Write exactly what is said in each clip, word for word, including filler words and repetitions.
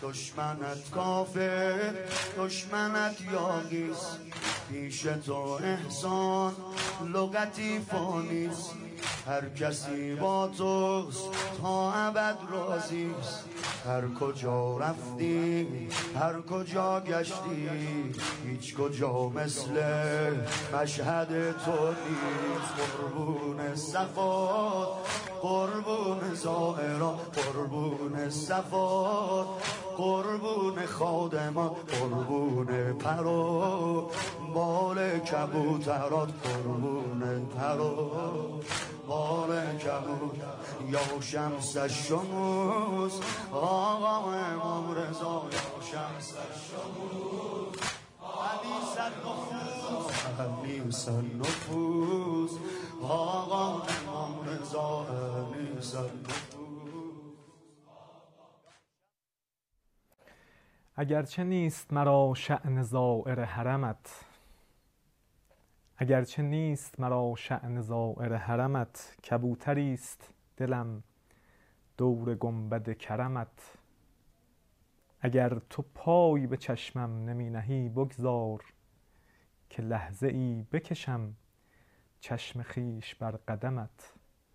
دشمنت کافر، دشمنت یاغیست، پیش تو احسان لغتی فانیست. هر کسی با توست تا ابد راضیست، هر کجا رفتی هر کجا گشتی، هیچ کجا مثل مشهد تو نیست. قربون صفات، قربون زائران، قربون صفات، قربون خادمان، قربون پرو بال کبوترات، قربون پرو بال کبوترات. یا شمس الشموس آقا امام رضا، یا شمس الشموس حدیث النفوس، حدیث النفوس آقا امام رضا، حدیث النفوس. اگرچه نیست مرا شأن زائر حرمت، اگرچه نیست مرا شأن زائر حرمت، کبوتریست دلم دور گنبد کرمت. اگر تو پای به چشمم نمی نهی بگذار، که لحظه ای بکشم چشم خویش بر قدمت.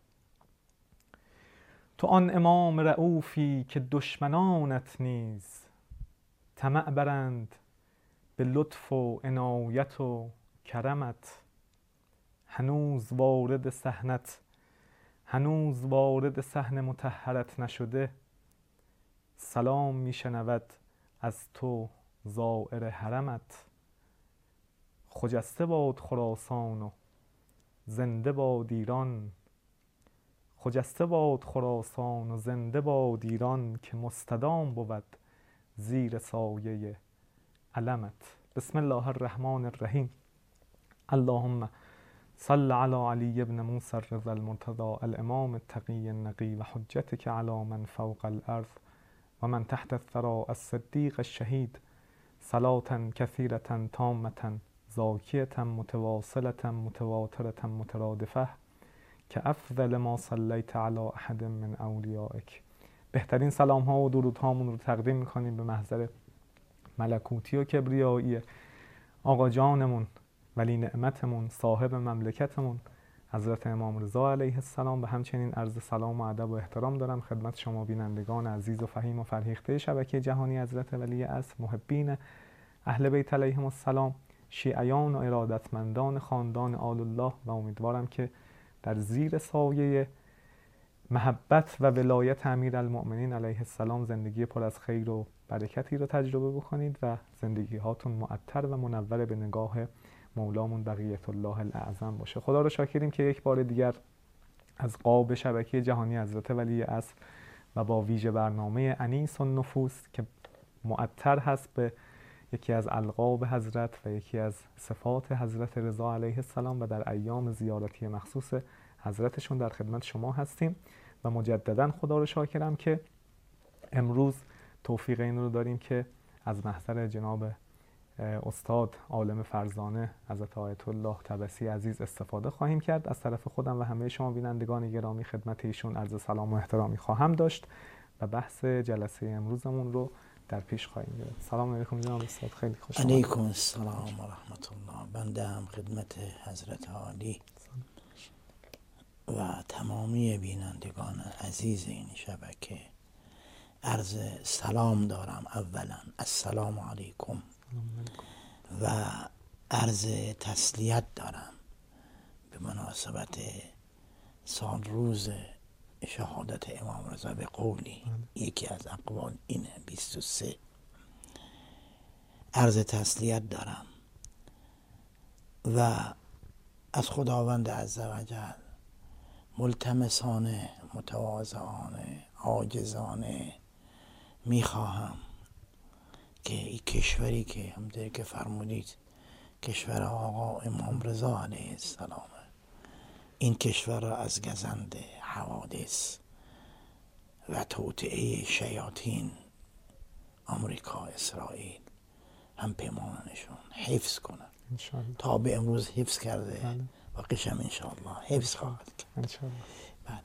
تو آن امام رئوفی که دشمنانت نیز طمع برند به لطف و عنایت و کرمت. هنوز وارد صحنت هنوز وارد صحن مطهرت نشده، سلام میشنود از تو زائر حرمت. خجسته باد خراسان و زنده باد ایران، خجسته باد خراسان و زنده باد ایران، که مستدام بود زیر سایه علمت. بسم الله الرحمن الرحیم. اللهم صل علی علی ابن موسی الرضا المرتضی الامام التقی النقی و حجتک علی من فوق الارض و من تحت الثری الصدیق الشهید، صلاة کثیرة تامة زاکیة متواصلة متواترة مترادفة که افضل ما صلیت علی احد من اولیائک. بهترین سلام ها و درود هامون رو تقدیم میکنیم به محضر ملکوتی و کبریایی آقا جانمون، ولی نعمتمون، صاحب مملکتمون، حضرت امام رضا علیه السلام. و همچنین عرض سلام و ادب و احترام دارم خدمت شما بینندگان عزیز و فهیم و فرهیخته شبکه جهانی حضرت ولی عصر، محبین اهل بیت علیهم السلام، شیعیان و ارادتمندان خاندان آل الله، و امیدوارم که در زیر سایه محبت و ولایت امیرالمؤمنین علیه السلام زندگی پر از خیر و برکتی رو تجربه بکنید و زندگی هاتون معطر و منور به نگاه مولامون بقیت الله الاعظم باشه. خدا رو شاکریم که یک بار دیگر از قاب شبکه جهانی حضرت ولی عصر و با ویژه برنامه انیس النفوس که معطر هست به یکی از القاب حضرت و یکی از صفات حضرت رضا علیه السلام و در ایام زیارتی مخصوص حضرتشون در خدمت شما هستیم. و مجددا خدا رو شاکرم که امروز توفیق این رو داریم که از محضر جناب استاد عالم فرزانه حضرت آیت الله طبسی عزیز استفاده خواهیم کرد. از طرف خودم و همه شما بینندگان گرامی خدمت ایشون عرض سلام و احترامی خواهم داشت و بحث جلسه امروزمون رو در پیش خواهیم گرفت. سلام علیکم جناب استاد، خیلی خوش آمدید. علیکم السلام و رحمت الله. بنده هم خدمت حضرت عالی و تمامی بینندگان عزیز این شبکه عرض سلام دارم. اولا السلام علیکم و عرض تسلیت دارم به مناسبت سال روز شهادت امام رضا. به قولی یکی از اقوال اینه بیست و سه. عرض تسلیت دارم و از خداوند عزوجل ملتمسانه، متواضعانه، عاجزانه میخواهم که این کشوری که همونطور که فرمودید کشور آقا امام رضا علیه السلام، این کشور را از گزند حوادث و توطئه شیاطین آمریکا، اسرائیل، هم پیمانشون حفظ کنن تا به امروز حفظ کرده و قشم انشاءالله حفظ خواهد کرد. انشاءالله. بله.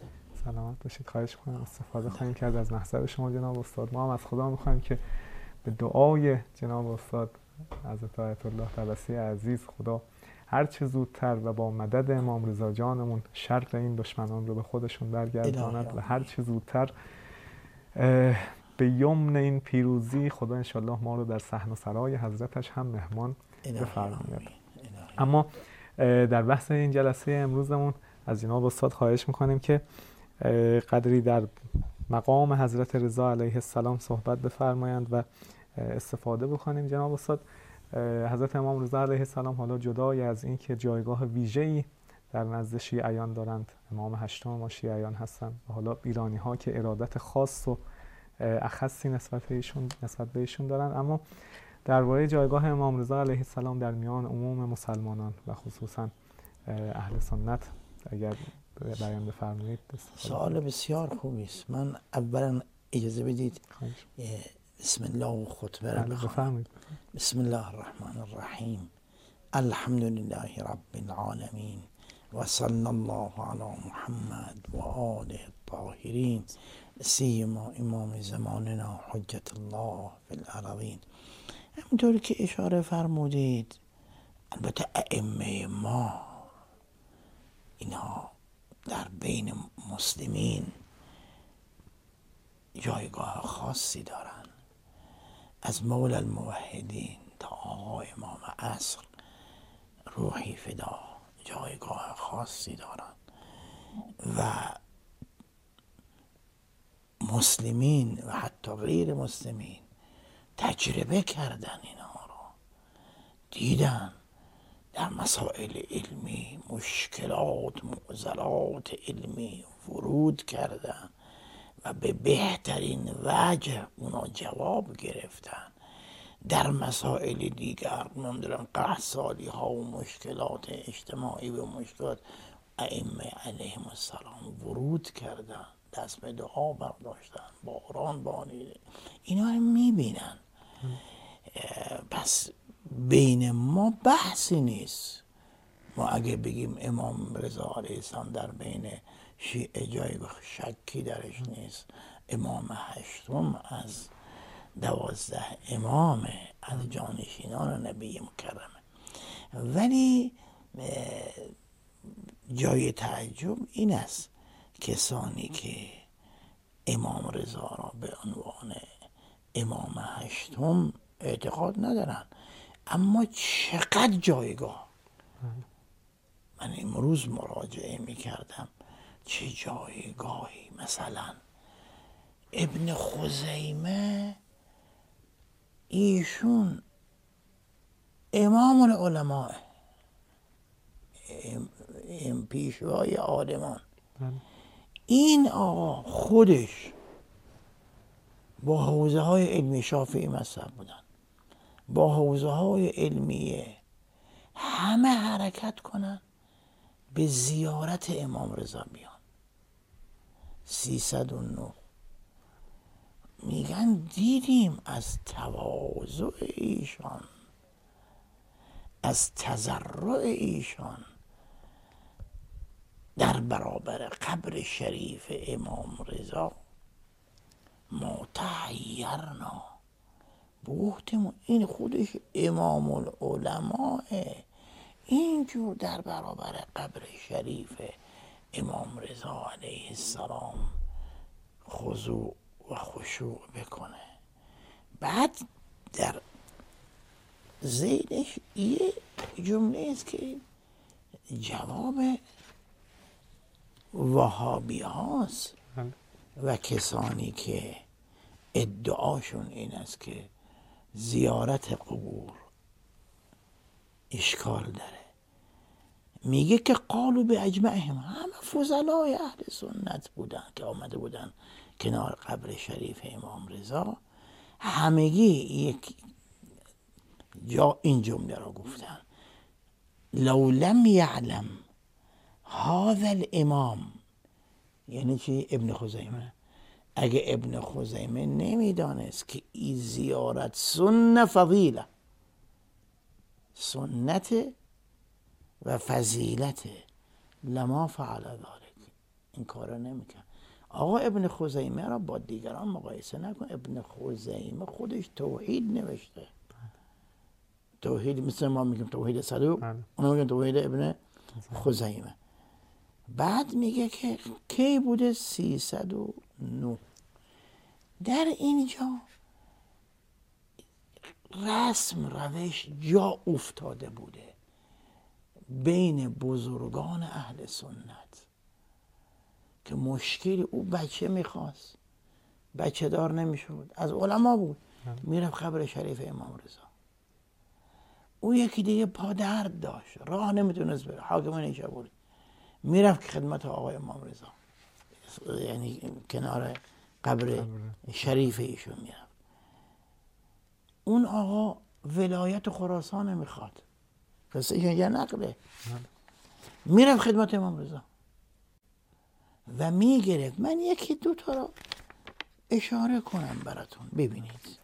سلامت باشید. خواهش می‌کنم استفاده خواهیم کرد از محضر شما جناب استاد. ما هم از خدا می‌خوایم که به دعای جناب استاد حضرت آیت الله طبسی عزیز خدا هر چه زودتر و با مدد امام رضا جانمون شر این دشمنان رو به خودشون برگرداند و هر چه زودتر به یمن این پیروزی خدا انشالله ما رو در صحن و سرای حضرتش هم مهمان بفرماید. اما در بحث این جلسه امروزمون از جناب استاد خواهش میکنیم که قدری در مقام حضرت رضا علیه السلام صحبت بفرمایند و استفاده بکنیم. جناب استاد، حضرت امام رضا علیه السلام حالا جدای از این که جایگاه ویژه‌ای در نزد شیعیان دارند، امام هشتم ما شیعیان هستند و حالا ایرانی ها که ارادت خاص و اخصی نسبت به ایشون نسبت به ایشون دارند، اما درباره جایگاه امام رضا علیه السلام در میان عموم مسلمانان و خصوصا اهل سنت اگر بیان بفرمایید. سوال بسیار خوبی است. من اولا اجازه بدید بسم الله و خطبه را بخوانم. بسم الله الرحمن الرحیم. الحمد لله رب العالمین و صلی الله علی محمد و آله الطاهرین سیما امام زماننا حجت الله فی الارضین. همونطور که اشاره فرمودید، البته ائمه ما اینها در بین مسلمین جایگاه خاصی دارند. از مولا الموحدین تا آقای امام عصر روحی فدا جایگاه خاصی دارند و مسلمین و حتی غیر مسلمین تجربه کردن اینها رو، دیدن در مسائل علمی مشکلات معضلات علمی ورود کردن و به بهترین وجه اونا جواب گرفتن. در مسائل دیگر نمیدونم قحط‌سالی ها و مشکلات اجتماعی و مشکلات ائمه علیهم السلام ورود کردن، دست به دعا برداشتن، باران بانیده، اینا رو میبینن. پس بین ما بحثی نیست. ما اگه بگیم امام رضا علیه السلام در بین شیعه جایگاه شکی درش نیست، امام هشتم از دوازده امام از جانشینان نبی مکرمه. ولی جای تعجب این است کسانی که امام رضا را به عنوان امام هشتم اعتقاد ندارن، اما چقدر جایگاه. من امروز مراجعه می کردم چه جایگاهی. مثلا ابن خزیمه ایشون امام العلماء، پیشوای عالمان. این آقا خودش با حوزه های علمی شافعی مذهب بودن، با حوزه های علمیه همه حرکت کنن به زیارت امام رضا بیان. سیصد و نه میگن دیدیم از تواضع ایشان، از تضرع ایشان در برابر قبر شریف امام رضا ما تحیرنا بوحتمون. این خودش امام العلماء اینجور در برابر قبر شریف امام رضا علیه السلام خضوع و خشوع بکنه. بعد در زیدش یه جمله است که جواب وهابی هاست و کسانی که ادعاشون این است که زیارت قبور اشکال داره. میگه که قالوا به اجمعهم، همه فضلای اهل سنت بودن که آمده بودن کنار قبر شریف امام رضا، همگی یک جا این جمله را گفتن: لو لم یعلم هذا الامام، یعنی چی؟ ابن خزیمه. اگه ابن خزیمه نمیدانست که این زیارت سنت فضیله، سنت و فضیلت، لما فعل ذلك، این کار نمیکن. آقا ابن خزیمه را با دیگران مقایسه نکن. ابن خزیمه خودش توحید نوشته. توحید مثل ما میگیم توحید صدوق، اونا میگن توحید ابن خزیمه. بعد میگه که کی بوده؟ سیصد و نه. در اینجا رسم روش جا افتاده بوده بین بزرگان اهل سنت که مشکلی او بچه میخواست، بچه دار نمیشد، از علما بود، میرفت قبر شریف امام رضا. او یکی دیگه پا درد داشت، راه نمیتونست بره، حاکم نیشابوری، میرفت خدمت آقای امام رضا، یعنی کنار قبر شریف ایشون میرفت. اون آقا ولایت خراسان میخواد، قصه یه نقله، میرفت خدمت امام رضا و میگرفت. من یکی دو تا رو اشاره کنم براتون ببینید.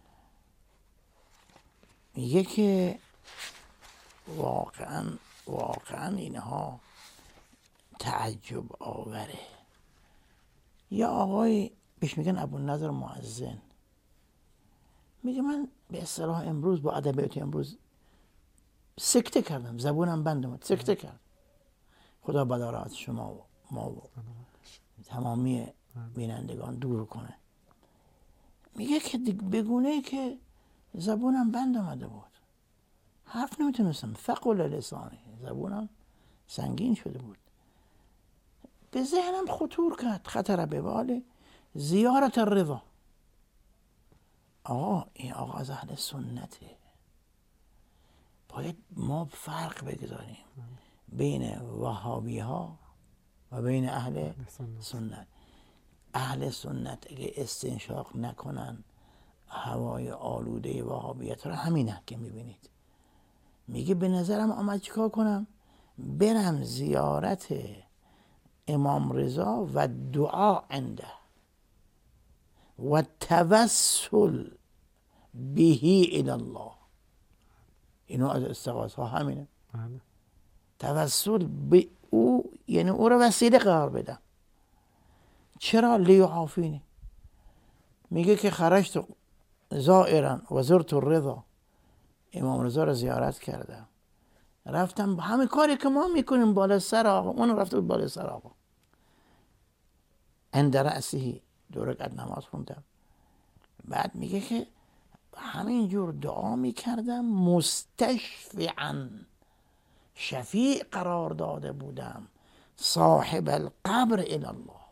میگه که واقعا واقعا اینها تعجب آوره. یا آقای بهش میگن ابوالنضر مؤذن، میگه من به اصطلاح امروز با ادبیات امروز سکته کردم، زبونم بند اومد، سکته کرد. خدا بدارات شما و ما و تمامی بینندگان دور کنه. میگه که بگونه که زبونم بند آمده بود، حرف نمیتونستم، ثقل لسانی، زبونم سنگین شده بود. به ذهنم خطور کرد، خطر به بال زیارت الرضا. آقا این آقا از اهل سنته، باید ما فرق بگذاریم بین وهابی ها و بین اهل سنت. اهل سنت اگه استنشاق نکنن هوای آلوده وهابیت را، همینه که میبینید. میگه به نظرم آمد چیکار کنم؟ برم زیارت امام رضا و دعا عنده و توسل بهی الی الله. اینو از استغاثه ها همینه، توسل به او، یعنی او را وسیله قرار بدم. چرا؟ لیعافینی. میگه که خرجت زائرا و زرت الرضا، امام رضا را زیارت کردم، رفتم همه کاری که ما میکنیم بالا سر آقا، اون رفته بود بالا سر آقا، عند رأسه، دو رکعت نماز خوندم. بعد میگه که همینجور دعا میکردم، مستشفعا، شفیع قرار داده بودم، صاحب القبر الی الله.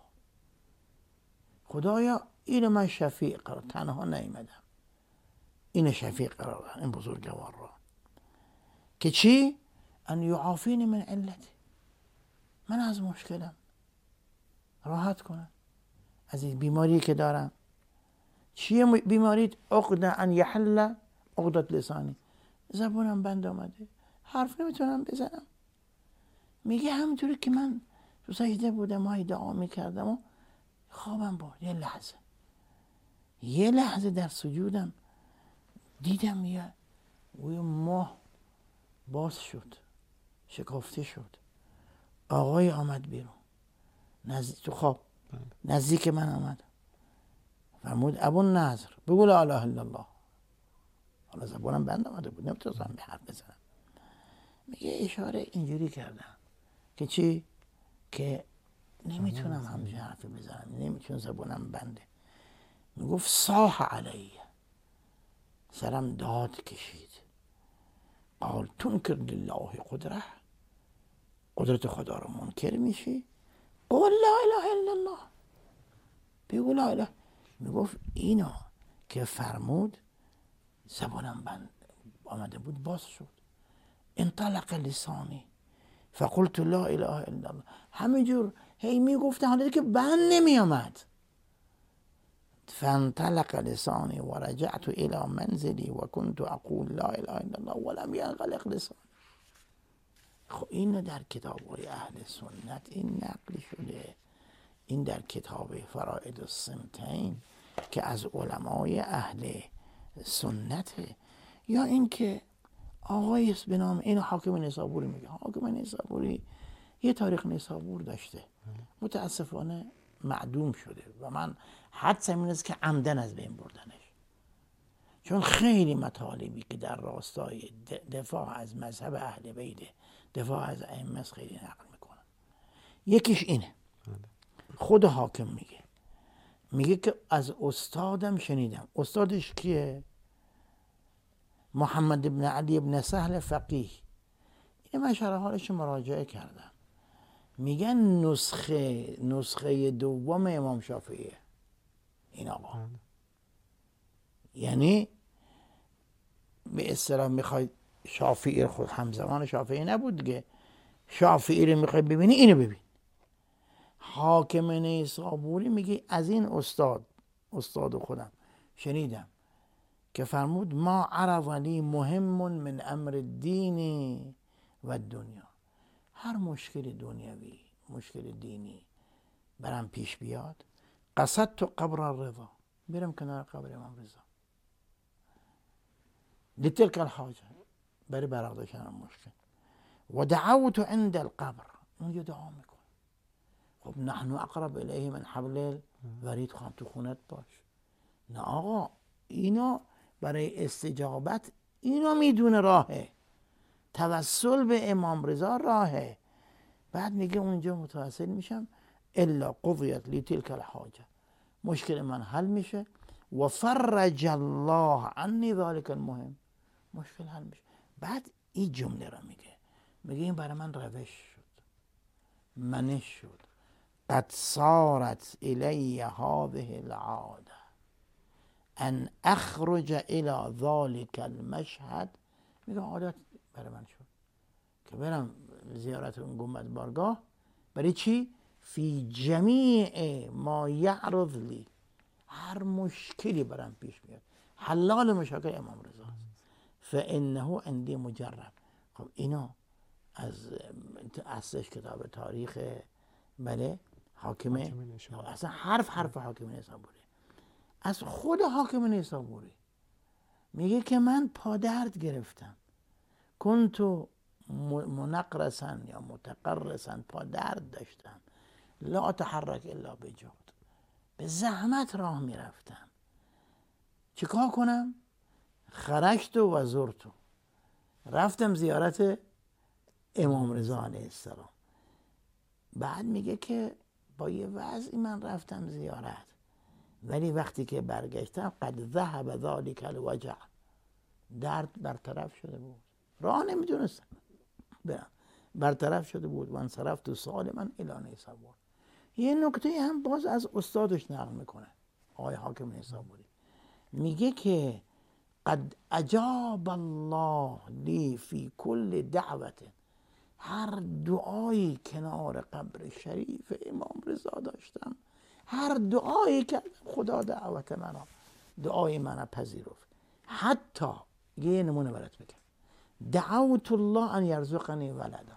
خدایا این من شفیع قرار، تنها نیامدم، این شفیع قرار دادم، این بزرگوار را، که چی؟ ان یعافینی من علتی، من از مشکلم راحت کنم، از این بیماری که دارم. چیه بیماریت؟ عقده ان یحل عقدت لسانی، زبونم بند آمده، حرف نمیتونم بزنم. میگه همینطوری که من تو سجده بودم و دعا میکردم و خوابم بود، یه لحظه یه لحظه در سجودم دیدم یه ماه باز شد، شکافته شد. آقای آمد بیرون، نزدیک تو خواب نزدیک من آمد، فرمود ابوالنضر بگو لا اله الا الله. حالا زبانم بند آمده بود، نمیتونستم به حرف بزنم. میگه اشاره اینجوری کردم که چی؟ که نمیتونم همچین حرفی بزنم، نمیتونم، زبانم بنده. میگفت صاح علیه، سرم داد کشید. قال تنکر لله قدره، قدرت خدا رو منکر میشی؟ قول لا اله الا الله، بگو لا اله. میگفت اینو که فرمود زبانم بند آمده بود، باز شد. انطلق لسانی فقلت لا اله الا الله. همینجور هی میگفته حالا که بند نمی آمد. فانطلق لسانی و رجعت الى منزلی و كنت اقول لا اله الا الله ولم ينطلق لسانی. خب این در کتاب‌های اهل سنت این نقل شده، این در کتاب فرائد السمتین که از علمای اهل سنته. یا این که آقای به نام این حاکم نیسابوری میگه، حاکم نیسابوری یه تاریخ نیسابور داشته، متاسفانه معدوم شده و من حدسم این است که عمدن از بین بردنش، چون خیلی مطالبی که در راستای دفاع از مذهب اهل بیت، دفاع از ائمه خیلی نقل میکنن. یکیش اینه، خود حاکم میگه میگه که از استادم شنیدم. استادش کیه؟ محمد ابن علی ابن سهل فقیه. این من شرح حالش مراجعه کردم. میگن نسخه نسخه دوم امام شافعیه این آقا. یعنی به اصطلاح میخوای شافعی، خود همزمان شافعی نبود دیگه، شافعی رو میخوای ببینی اینو ببین. حاکم نیسابوری میگه از این استاد استاد خودم شنیدم که فرمود ما عرفنی مهم من امر الدین و دنیا. هر مشکل دنیوی، مشکل دینی برام پیش بیاد، قصد تو قبر الرضا، میرم کنار قبر امام رضا لتلك الحاجه، برای براداشتن مشکل. و دعوت عند القبر، اونجا دعا میکن. خب نحن اقرب الیه من حبل الورید، خواهم تو خونت باش. نه آقا، اینا برای استجابت اینا میدونه راهه، توسل به امام رضا راهه. بعد میگه اونجا متوسل میشم الا قضیت لتلك الحاجه، مشکل من حل میشه و فرج الله عنی ذلك المهم، مشکل حل میشه. بعد این جمله را میگه میگه این برای من روش شد، منش شد. قد صارت الی هذه العاده ان اخرج الى ذلك المشهد، میگه عادت برای من شد که برم زیارت اون گنبد بارگاه. برای چی؟ فی جمیع ما یعرض لی، هر مشکلی برام پیش میاد حلال مشاکل امام رضا است. فانه عندی مجرب. خب اینا از اصلش کتاب تاریخ بله حاکم، اصلا حرف حرف حاکم نیسابوری، از خود حاکم نیسابوری میگه که من پادرد گرفتم، کنتو منقرسا یا متقرسا، پادرد داشتم، لا اتحرک الا بجهد، به زحمت راه میرفتم. چیکار کنم؟ خرجت و زرت، رفتم زیارت امام رضا علیه السلام. بعد میگه که با یه وضعی من رفتم زیارت، ولی وقتی که برگشتم قد ذهب ذلك الوجع، درد برطرف شده بود، راه نمیدونستم برم، برطرف شده بود. و انصرفت تو سال من الی نیسابور. یه نکته هم باز از استادش نقل میکنه آقای حاکم نیسابوری، میگه که قد اجاب الله لی فی کل دعوت، هر دعایی کنار قبر شریف امام رضا داشتم، هر دعایی که خدا دعوت منو، دعای منو پذیرفت. حتی یه نمونه برات بگم، دعوت الله ان یرزقنی ولدا،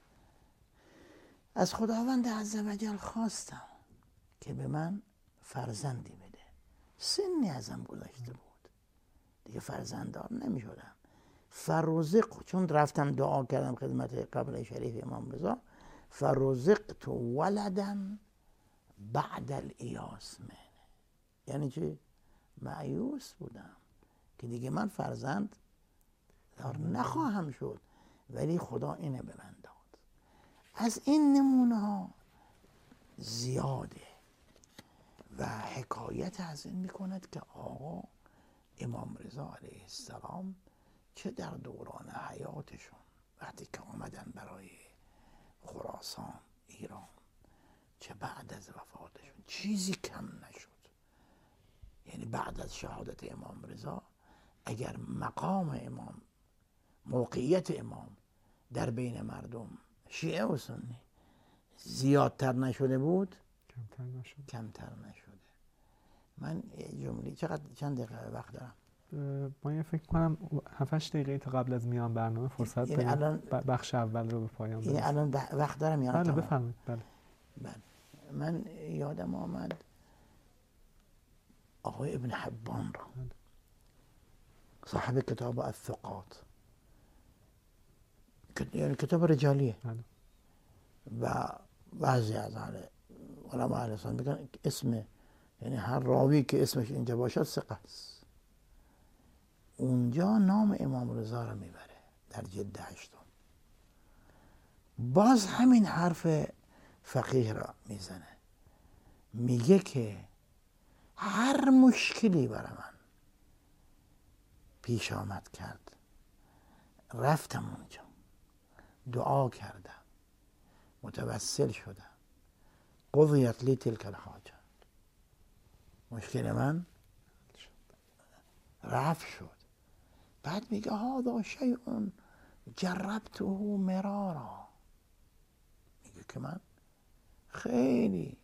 از خداوند عزوجل خواستم که به من فرزندی بده. سنی ازم گذشته بود دیگه، فرزنددار نمی شدم. فرزق، چون رفتم دعا کردم خدمت قبر شریف امام رضا، فرزقت ولدا بعد الایاس منه. یعنی چی؟ مایوس بودم که دیگه من فرزند دار نخواهم شد، ولی خدا اینه به من داد. از این نمونه ها زیاده و حکایت از این میکند که آقا امام رضا علیه السلام چه در دوران حیاتشون وقتی که آمدن برای خراسان ایران، چه بعد از وفاتشون، چیزی کم نشد. یعنی بعد از شهادت امام رضا اگر مقام امام، موقعیت امام در بین مردم شیعه و سنی زیادتر نشده بود، کمتر نشد. کمتر نشده. من جمله چقدر چند دقیقه وقت دارم؟ ما یه فکر کنم هفت هشت دقیقه تا قبل از میان برنامه فرصت یعنی الان بخش اول رو به پایان برسیم. یعنی الان وقت دارم یا بله بفرمایید. بله. بله. من یادم آمد آقای ابن حبان را، صاحب کتاب الثقات، یعنی کتاب رجالیه بله. و بعضی از اهل علما اهل سنت میگن اسم، یعنی هر راوی که اسمش اینجا باشد ثقه است. اونجا نام امام رضا رو میبره در جلد هشتم. باز همین حرف فقیه را میزنه، میگه که هر مشکلی برای من پیش آمد کرد، رفتم اونجا، دعا کردم، متوسل شدم، قضیت لی تلک الحاجه، مشکل من رفع شد. بعد میگه هذا شیء جربته مرارا، میگه که من خیلی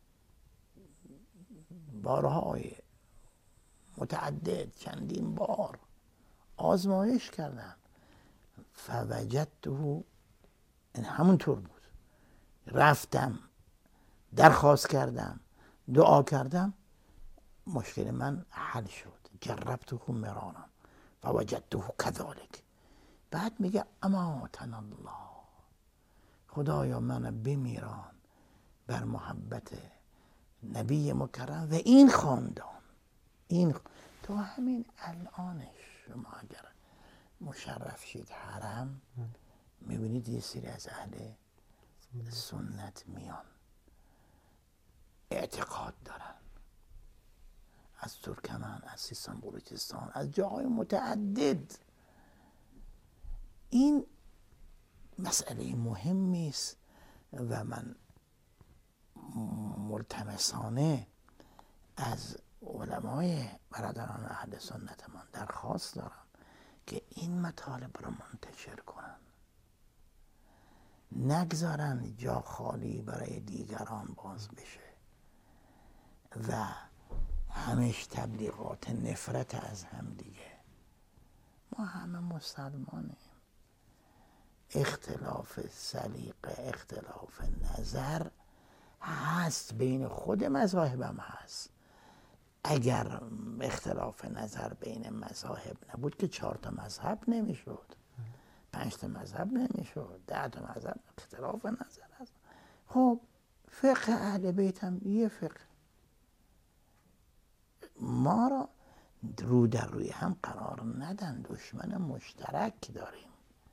بارهای متعدد، چندین بار آزمایش کردم. فوجدته، این همونطور بود، رفتم درخواست کردم، دعا کردم، مشکل من حل شد. جربته مرارا فوجدته كذلك. بعد میگه اماتنا الله، خدایا من بمیران بر محبت نبی مکرم و این خاندان. این تو همین الانش شما اگر مشرف شید حرم، میبینید یه سری از اهل سنت میان اعتقاد دارن، از ترکمن، از سیستان بلوچستان، از جاهای متعدد. این مسئله مهمی است و من ملتمسانه از علمای برادران اهل سنتمان درخواست دارم که این مطالب را منتشر کنن، نگذارن جا خالی برای دیگران باز بشه و همش تبلیغات نفرت از هم دیگه. ما همه مسلمانیم، اختلاف سلیقه، اختلاف نظر هست، بین خود مذاهب هم هست. اگر اختلاف نظر بین مذاهب نبود که چهار تا مذهب نمیشد، پنج تا مذهب نمیشد، ده تا مذهب. اختلاف نظر هست. خب فقه اهل بیت هم یه فقه، ما را رو در روی هم قرار ندن، دشمن مشترک داریم.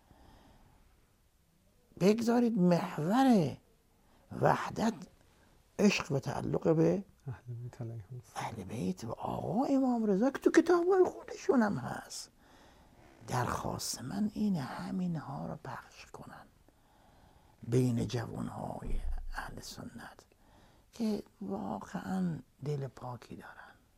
بگذارید محور وحدت عشق و تعلق به اهل بیت و آقا امام رضا که تو کتابای خودشون هم هست. درخواست من اینه همین ها رو پخش کنن بین جوانهای اهل سنت که واقعا دل پاکی دارن،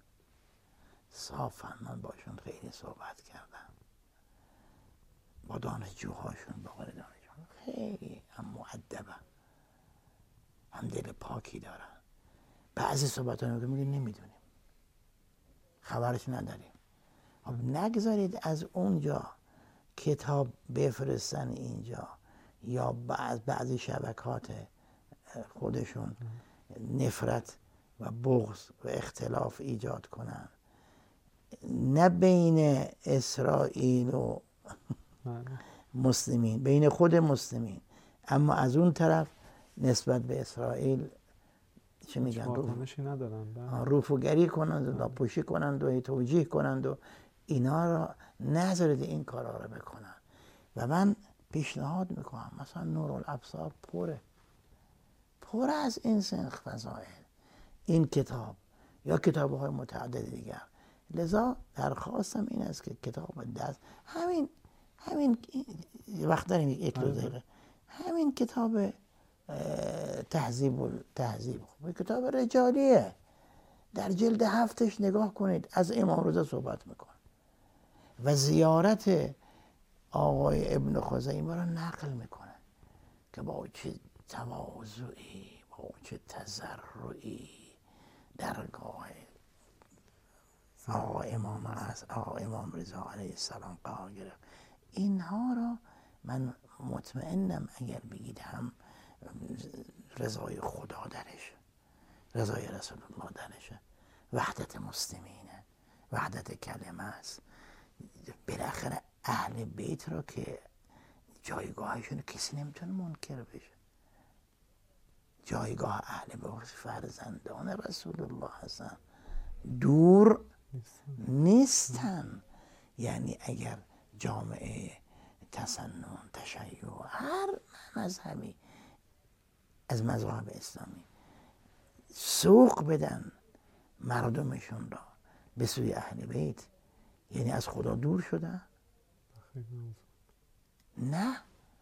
صافن. من باشون خیلی صحبت کردم، با دانشجوهاشون، با غیر دانشجوهاشون، خیلی هم مؤدبن، هم دل پاکی دارن. بعضی صحبت ها رو میگه نمیدونیم، خبرش نداریم. خب نگذارید از اونجا کتاب بفرستن اینجا یا بعض بعضی شبکات خودشون نفرت و بغض و اختلاف ایجاد کنن، نه بین اسرائیل و مسلمین، بین خود مسلمین، اما از اون طرف نسبت به اسرائیل چه میگن، روفوگری کنند و لاپوشی کنند و توجیه کنند و اینا را نذارید این کارا را بکنن. و من پیشنهاد میکنم مثلا نورالابصار پره پر از این سنخ فضائل، این کتاب یا کتاب‌های متعدد دیگر. لذا درخواستم این است که کتاب دست همین همین وقت داریم یک دو دقیقه، همین کتاب تهذیب و تهذیب، خب کتاب رجالیه، در جلد هفتش نگاه کنید، از امام رضا صحبت میکنه و زیارت آقای ابن خزیمه را نقل میکنه که با چه تواضعی، با چه تضرعی درگاه آقا امام از آقا امام رضا علیه السلام قرار گرفت. اینها را من مطمئنم اگر بگید هم رضای خدا درشه، رضای رسول الله درشه، وحدت مسلمینه، وحدت کلمه است. بالاخره اهل بیت را که جایگاهشون کسی نمیتونه منکر بشه، جایگاه اهل بیت فرزندان رسول الله هستن، دور نیستن. یعنی اگر جامعه تسنن، تشیع، هر مذهبی از مذاهب اسلامی سوق بدن مردمشون را به سوی اهل بیت، یعنی از خدا دور شدن؟ نه،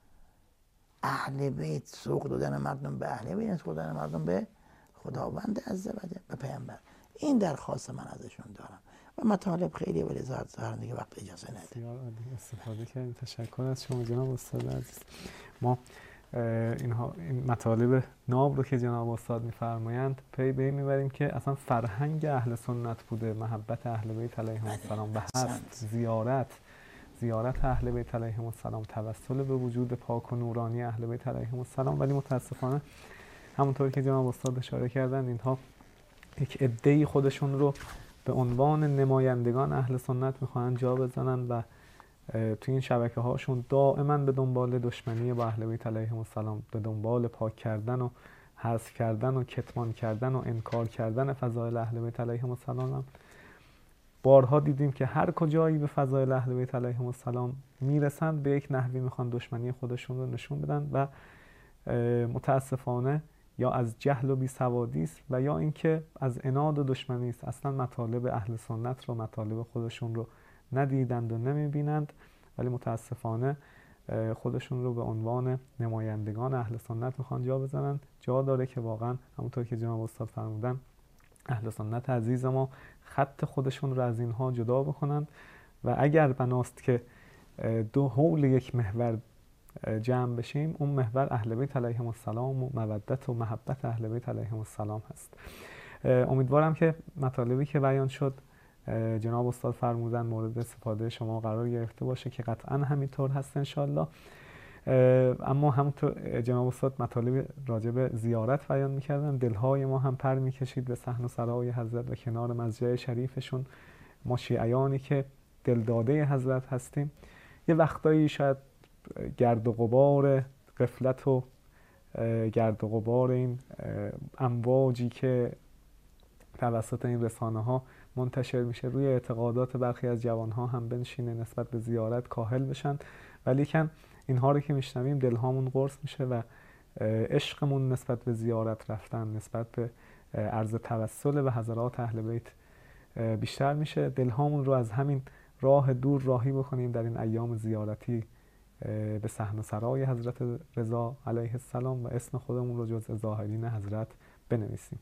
اهل بیت سوق دادن مردم به اهل بیت، سوق دادن مردم به خداوند عزوجل، به پیامبر. این درخواست من ازشون دارم و مطالب خیلی ولی ظاهرا دیگه وقت اجازه نده. بسیار عالی، استفاده کردیم. تشکر از شما جناب استاد عزیز. ما اینها این مطالب ناب رو که جناب استاد میفرمایند پی به این میبریم که اصلا فرهنگ اهل سنت بوده محبت اهل بیت علیهم السلام و هست زیارت زیارت اهل بیت علیهم السلام، توسل به وجود پاک و نورانی اهل بیت علیهم السلام. ولی متاسفانه همونطور که جناب استاد اشاره کردن اینها یک عده‌ای خودشون رو به عنوان نمایندگان اهل سنت میخوان جا بزنن و توی این شبکه هاشون دائما به دنبال دشمنی با اهل بیت علیهم السلام، به دنبال پاک کردن و حذف کردن و کتمان کردن و انکار کردن فضایل اهل بیت علیهم السلام. بارها دیدیم که هر کجایی به فضایل اهل بیت علیهم السلام میرسند به یک نحوی میخوان دشمنی خودشون رو نشون بدن و متاسفانه یا از جهل و بیسوادی است و یا اینکه از عناد و دشمنی است. اصلا مطالب اهل سنت رو، مطالب خودشون رو ندیدند و نمیبینند، ولی متاسفانه خودشون رو به عنوان نمایندگان اهل سنت میخوان جا بزنن. جا داره که واقعا همونطور که جناب استاد فرمودن اهل سنت عزیز ما خط خودشون رو از اینها جدا بکنند و اگر بناست که دو حول یک محور جمع بشیم، اون محور اهل بیت علیهم السلام و مودت و محبت اهل بیت علیهم السلام هست. امیدوارم که مطالبی که بیان شد جناب استاد فرمودن مورد استفاده شما قرار گرفته باشه که قطعا همینطور هست انشالله. اما همونطور جناب استاد مطالب راجع به زیارت بیان میکردن، دلهای ما هم پر میکشید به صحن و سرای حضرت و کنار مسجد شریفشون. ما شیعیانی که دلداده حضرت هستیم یه وقتایی شاید گرد و غبار غفلت و گرد و غبار این امواجی که توسط این رسانه ها منتشر میشه روی اعتقادات برخی از جوانها هم بنشینه، نسبت به زیارت کاهل بشن، ولی کن اینها رو که میشنویم دلهامون قرص میشه و عشقمون نسبت به زیارت رفتن، نسبت به عرض توسل به حضرات اهل بیت بیشتر میشه. دلهامون رو از همین راه دور راهی بکنیم در این ایام زیارتی به صحن و سرای حضرت رضا علیه السلام و اسم خودمون رو جزء ظاهرین حضرت بنویسیم.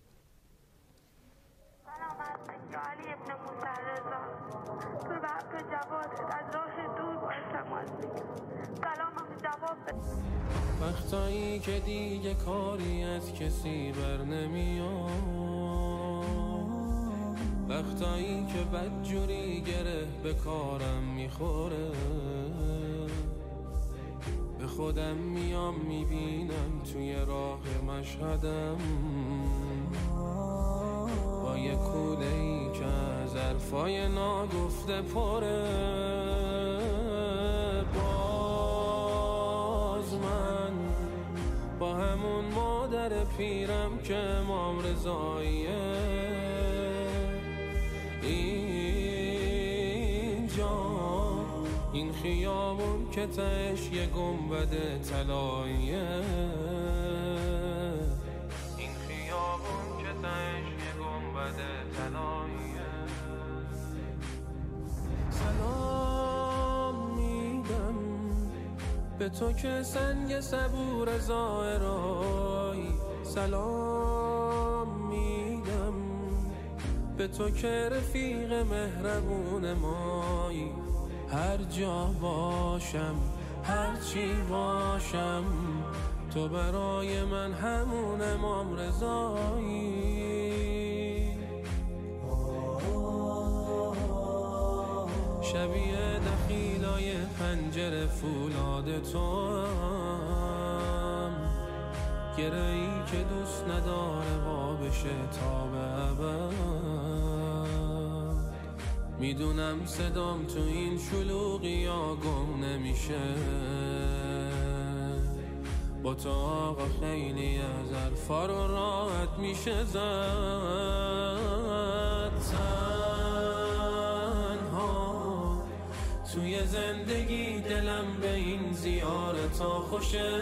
وقتایی که دیگه کاری از کسی بر نمیاد، وقتایی که بدجوری گره به کارم میخوره، به خودم میام میبینم توی راه مشهدم با یه کوله ای که از حرفای ناگفته پره. باز من با همون مادر پیرم که امام رضاییه اینجا، این خیابون که تهش یه گنبد طلاییه، این خیابون که تهش یه گنبد طلاییه. سلام میدم به تو که سنگ صبور زائرایی، سلام میدم به تو که رفیق مهربون مایی. هر جا باشم هر چی باشم تو برای من همون امام رضایی. شبیه دخیلای پنجره فولاد تو هم، گره‌ای که دوست نداره وا بشه تا به ابد. میدونم صدام تو این شلوغی ها گم نمیشه، با تو آقا خیلی از حرفا رو راحت میشه زد. تنها توی زندگی دلم به این زیارتا خوشه،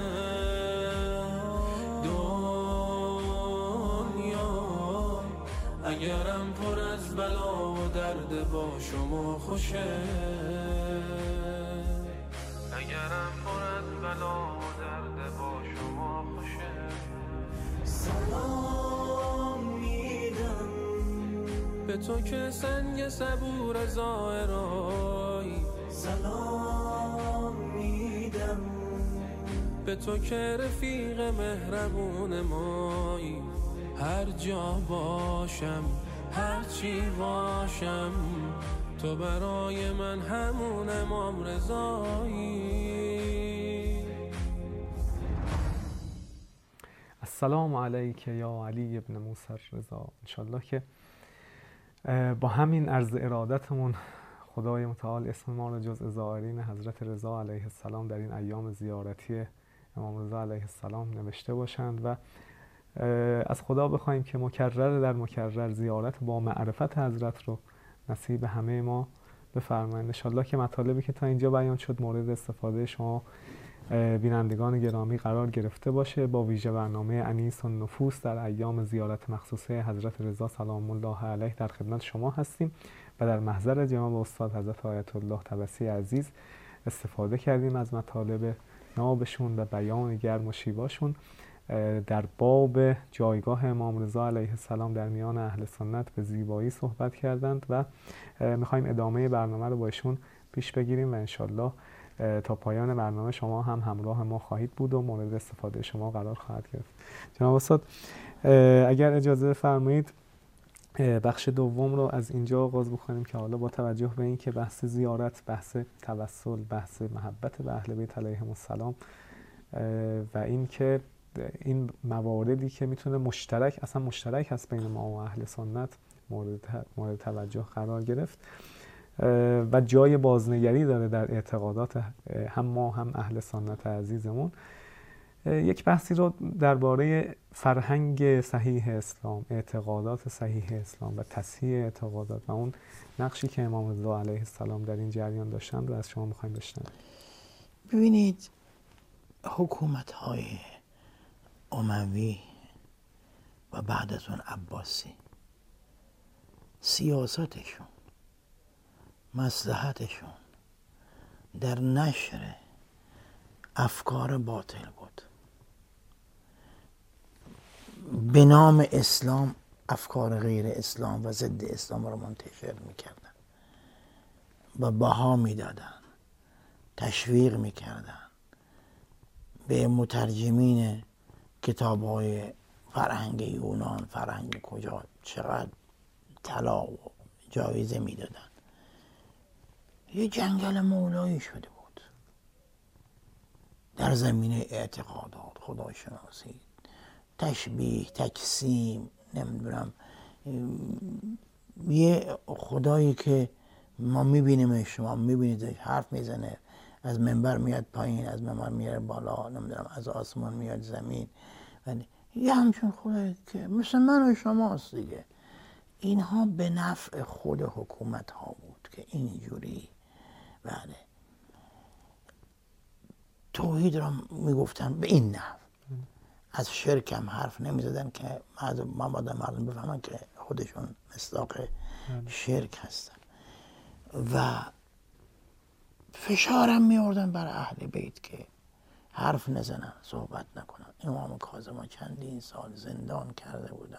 دنیا اگرم پر از بلا و درد با شما خوشه، اگرم پر از بلا و درد با شما خوشه. سلام میدم به تو که سنگ صبور ظاهرایی، سلام میدم به تو که رفیق مهربون مایی. هر جا باشم هر چی باشم تو برای من همون امام رضایی. السلام علیک یا علی ابن موسی الرضا. انشالله که با همین عرض ارادتمون خدای متعال اسم ما رو جزء زائرین حضرت رضا علیه السلام در این ایام زیارتی امام رضا علیه السلام نوشته باشند و از خدا بخوایم که مکرر در مکرر زیارت با معرفت حضرت رو نصیب همه ما بفرمایند. انشالله که مطالبی که تا اینجا بیان شد مورد استفاده شما بینندگان گرامی قرار گرفته باشه. با ویژه برنامه انیس النفوس در ایام زیارت مخصوصه حضرت رضا سلام الله علیه در خدمت شما هستیم و در محضر جناب استاد حضرت آیت الله طبسی عزیز استفاده کردیم از مطالب نابشون و بیان گرم و شیواشون در باب جایگاه امام رضا علیه السلام در میان اهل سنت به زیبایی صحبت کردند و میخوایم ادامه برنامه رو با ایشون پیش بگیریم و انشالله تا پایان برنامه شما هم همراه ما خواهید بود و مورد استفاده شما قرار خواهد گرفت. جناب استاد اگر اجازه فرمایید بخش دوم رو از اینجا آغاز بکنیم که حالا با توجه به این که بحث زیارت، بحث توسل، بحث محبت به اهل بیت علیهم السلام و این که این مواردی که میتونه مشترک اصلا مشترک هست بین ما و اهل سنت مورد مورد توجه قرار گرفت و جای بازنگری داره در اعتقادات هم ما هم اهل سنت عزیزمون. یک بحثی رو درباره فرهنگ صحیح اسلام، اعتقادات صحیح اسلام و تصحیح اعتقادات و اون نقشی که امام رضا علیه السلام در این جریان داشتن رو از شما میخوایم بشنویم. ببینید حکومت‌های اموی و بعد از اون عباسی سیاستشون، مصلحتشون در نشر افکار باطل بود. به نام اسلام افکار غیر اسلام و ضد اسلام رو منتشر میکردن و بها میدادن، تشویق میکردن به مترجمین کتاب‌های فرهنگ یونان، فرهنگ کجا چقدر طلا و جایزه میدادن. یه جنگل مولایی شده بود در زمینه اعتقادات، خداشناسی، تشبیه، تجسیم، نمیدونم یه خدایی که ما میبینیمش، شما میبینیدش حرف میزنه، از منبر میاد پایین، از منبر میاد بالا، نمیدونم از آسمان میاد زمین، ولی یه همچون خدایی که مثل من و شماست دیگه. اینها به نفع خود حکومت ها بود که اینجوری بله توحید را میگفتن به این نحو. از شرک هم حرف نمیزدن که مبادا مردم بفهمن که خودشون مصداق شرک هستن و فشارم میاردن بر اهل بیت که حرف نزنن، صحبت نکنن. امام کاظم چندین سال زندان کرده بودن،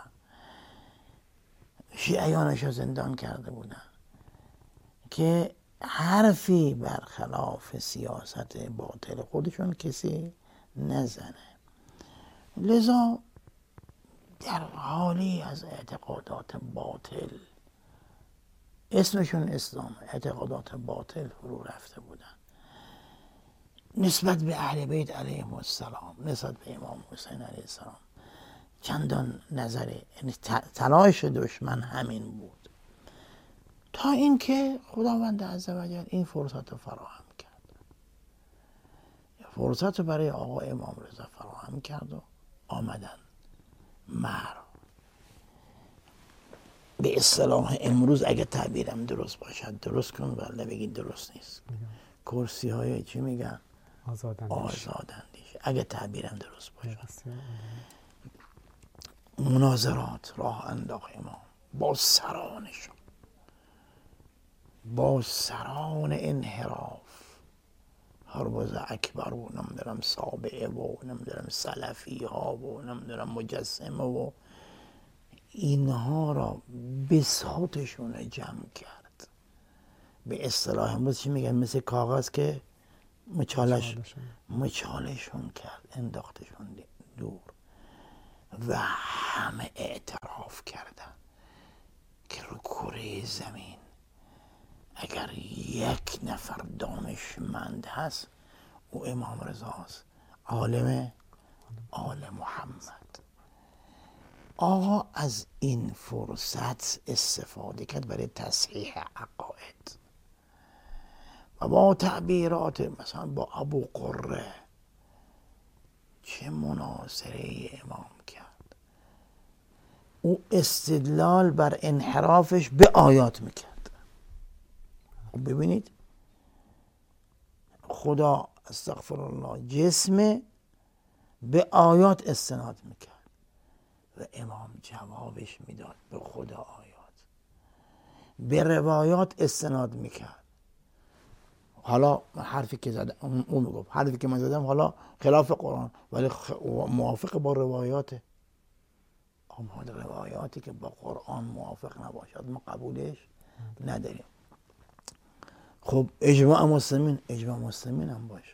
شیعیانش رو زندان کرده بودن که حرفی برخلاف سیاست باطل خودشون کسی نزنه. لذا در حالی از اعتقادات باطل، اسمشون اسلام، اعتقادات باطل فرو رفته بودن نسبت به اهل بیت علیهم السلام، نسبت به امام حسین علیه السلام. چندان نظره، یعنی تلاش دشمن همین بود تا اینکه خداوند عزوجل این فرصت رو فراهم کرد. فرصت رو برای آقا امام رضا فراهم کرد و آمدن مهر. به اصطلاح امروز اگه تعبیرم درست باشد درست کن ولی بگید درست نیست، کرسی های چی میگن؟ آزاداندیش. آزاداندیش اگه تعبیرم درست باشد. مناظرات راه انداخت امام با سرانشون، با سران انحراف، هربز اکبر و نمیدونم سابعه و نمیدونم سلفی ها و نمیدونم مجسمه و اینها را بساطشون جمع کرد. به اصطلاح امروز چی میگن؟ مثل کاغذ که مچالش مچالشون کرد، انداختشون دور و همه اعتراف کردن که رو کره زمین اگر یک نفر دانشمند هست او امام رضاست، عالم آل محمد. آقا از این فرصت استفاده کرد برای تصحیح عقاید و با تعبیرات مثلا با ابو قره چه مناظره امام کرد. او استدلال بر انحرافش به آیات میکرد. ببینید خدا استغفر الله جسم به آیات استناد میکرد و امام جوابش میداد به خدا آیات، به روایات استناد میکرد. حالا حرفی که زدم اون میگفت حرفی که من زدم حالا خلاف قرآن ولی موافق با روایاته. اما روایاتی که با قرآن موافق نباشد ما قبولش نداریم. خب اجماع مسلمین اجماع مسلمین هم باشه.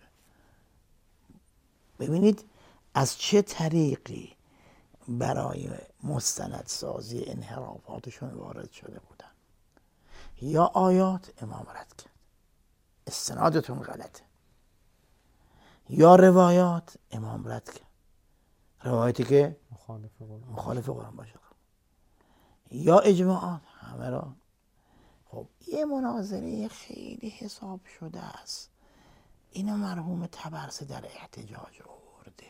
ببینید از چه طریقی برای مستندسازی انحرافاتشون وارد شده بودن. یا آیات امام رد کرد استنادتون غلطه، یا روایات امام رد کرد روایتی که مخالف قرآن مخالف قرآن باشه، یا اجماعات همه را. خب یه مناظره خیلی حساب شده است. اینو مرحوم طبرسی در احتجاج آورده،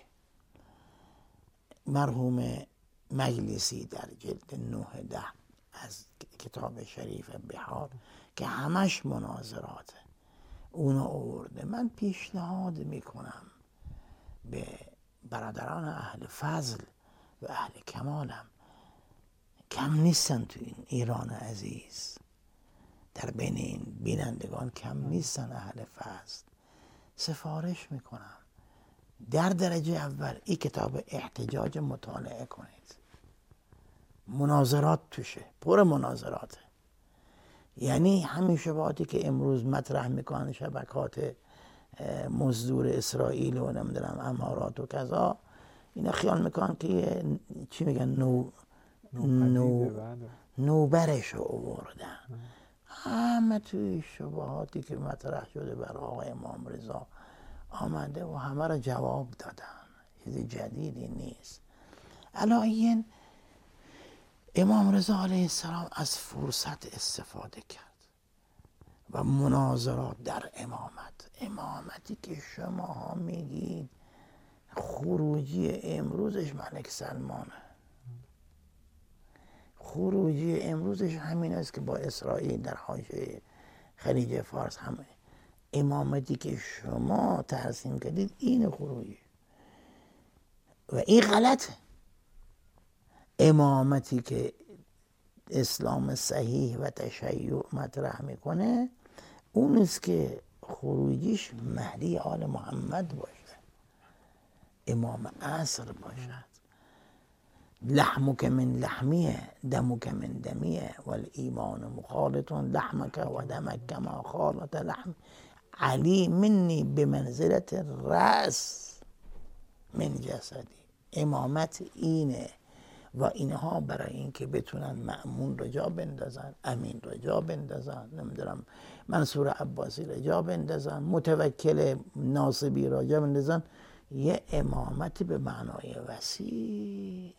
مرحوم مجلسی در جلد نه ده از کتاب شریف بحار که همش مناظراته اونو آورده. من پیشنهاد میکنم به برادران اهل فضل و اهل کمالم، کم نیستن تو این ایران عزیز، در بین این بینندگان کم نیستن اهل فضل، سفارش میکنم در درجه اول این کتاب احتجاج مطالعه کنید. مناظرات توشه، پر مناظراته. یعنی همین شبهاتی که امروز مطرح میکنن شبکات مزدور اسرائیل و نمیدونم امارات و کذا، اینا خیال میکنن که چی میگن نو نو نوبرش رو آوردن. همه توی شبهاتی که مطرح شده بر آقا امام رضا آمده و همه را جواب دادن، چیز جدیدی نیست. علاوه امام رضا علیه السلام از فرصت استفاده کرد و مناظرات در امامت، امامتی که شما ها میگید خروجی امروزش ملک سلمانه، خروجی امروزش همین است که با اسرائیل در حاشیه خلیج فارس همه امامتی که شما ترسیم کردید این خروجی و این غلطه. امامتی که اسلام صحیح و تشیع مطرح میکنه اون است که خروجیش مهدی آل محمد باشه، امام عصر باشد. لحمک من لحمیه دمک من دمیه والایمان مخالط لحمک و دمک کما خالط لحم. علی منی به منزلت رأس من جسدی. امامت اینه و اینها برای اینکه بتونن مأمون را جا بندازن، امین را جا بندازن، نمیدونم منصور عباسی را جا بندازن، متوکل ناصبی را جا بندازن، یه امامت به معنای وسیع.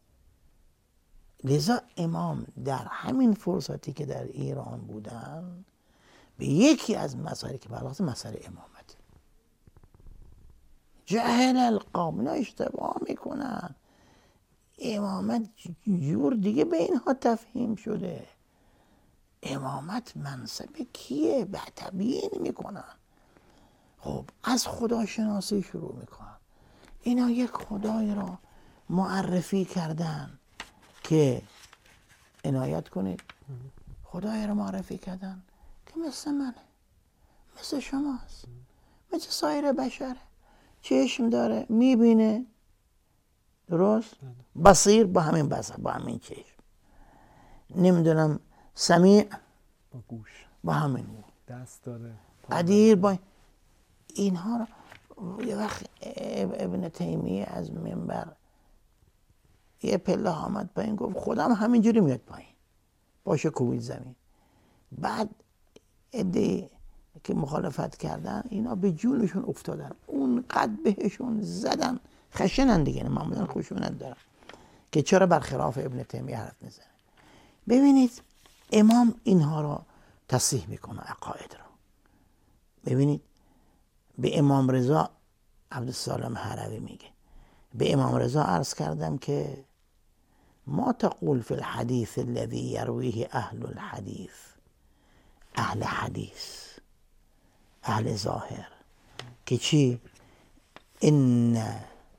لذا امام در همین فرصتی که در ایران بودن به یکی از مسائلی که برخواست مسئله امامت، جهل القوم، اینا اشتباه میکنن. امامت جور دیگه به اینها تفهیم شده. امامت منصب کیه؟ به تبیین میکنن. خب از خداشناسی شروع میکنن. اینا یک خدای را معرفی کردن که عنایت کنید، خدای را معرفی کردن که مثل منه، مثل شماست، مثل سایر بشره، چشم داره، میبینه، درست؟ بصیر با همین بصر، با همین چشم، نمیدونم سمیع با گوش، با همین گوش، دست داره، قدیر با اینها را. یه وقت ابن تیمیه از منبر یه پله آمد پایین، گفت خودم همینجوری میاد پایین، باشه کوبید زمین. بعد عده‌ای که مخالفت کردن اینا به جونشون افتادن، اون قد بهشون زدن، خشنن دیگه، معمولا خشونت دارن که چرا برخلاف ابن تیمیه حرف میزنه. ببینید امام اینها را تصحیح میکنه، عقاید را. ببینید به امام رضا، عبدالسلام هروی میگه، به امام رضا عرض کردم که ما تقول فی الحدیث الذي یرویه اهل الحدیث، اهل حدیث، اهل ظاهر، که چی؟ ان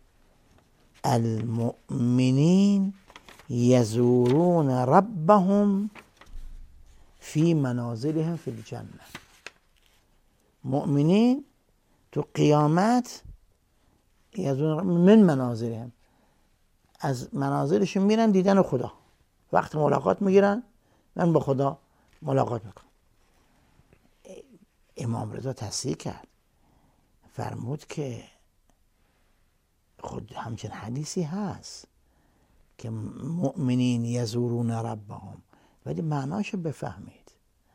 المؤمنین یزورون ربهم فی منازلهم فی الجنه. مؤمنین تو قیامت یزورون من منازلهم، از منازلشون میرن دیدن خدا، وقت ملاقات میگیرن، من با خدا ملاقات میکنم. امام رضا تصحیح کرد، فرمود که خود همچین حدیثی هست که مؤمنین یزورون ربهم، ولی معناشو بفهمید.